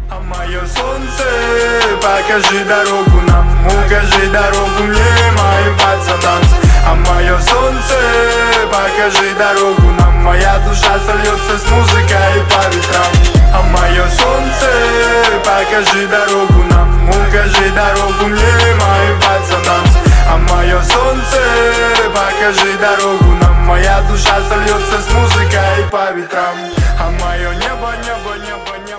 А мое солнце, покажи дорогу нам, укажи дорогу мне, моим пацанам. А мое солнце, покажи дорогу нам, моя душа сольется с музыкой по ветрам. А мое солнце, покажи дорогу нам, укажи дорогу мне, моим пацанам. А мое солнце, покажи дорогу нам, моя душа сольется с музыкой по ветрам. А мое небо, небо, небо, небо.